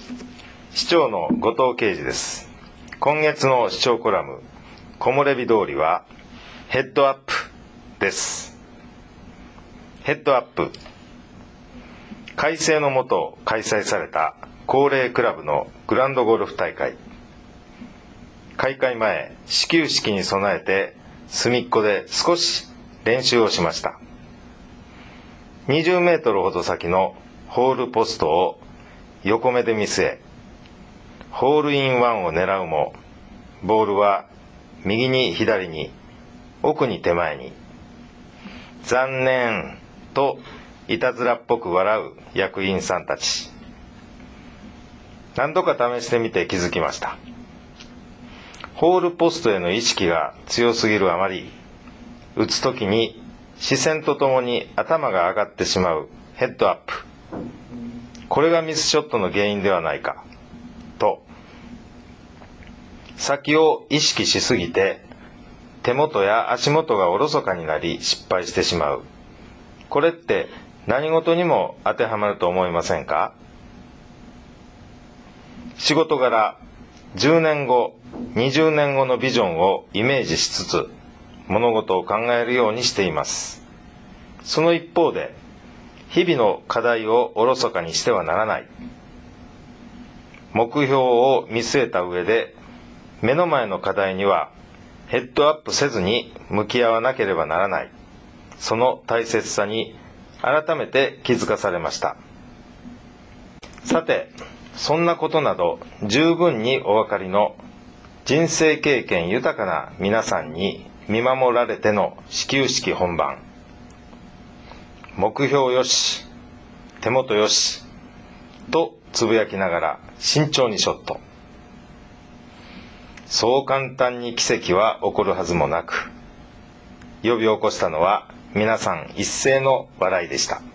市長の後藤啓二です。今月の市長コラム、木漏れ日通りはヘッドアップです。ヘッドアップ。改正のもと開催された高齢クラブのグランドゴルフ大会。開会前、始球式に備えて隅っこで少し練習をしました。20メートルほど先のホールポストを横目で見据え、ホールインワンを狙うも、ボールは右に左に、奥に手前に。残念といたずらっぽく笑う役員さんたち。何度か試してみて気づきました。ホールポストへの意識が強すぎるあまり、打つときに視線とともに頭が上がってしまうヘッドアップ。これがミスショットの原因ではないか、と。先を意識しすぎて、手元や足元がおろそかになり失敗してしまう。これって何事にも当てはまると思いませんか？仕事柄、10年後、20年後のビジョンをイメージしつつ、物事を考えるようにしています。その一方で、日々の課題をおろそかにしてはならない。目標を見据えた上で、目の前の課題にはヘッドアップせずに向き合わなければならない。その大切さに改めて気づかされました。さて、そんなことなど十分にお分かりの人生経験豊かな皆さんに見守られての始球式本番。目標よし、手元よし、とつぶやきながら慎重にショット。そう簡単に奇跡は起こるはずもなく、呼び起こしたのは皆さん一斉の笑いでした。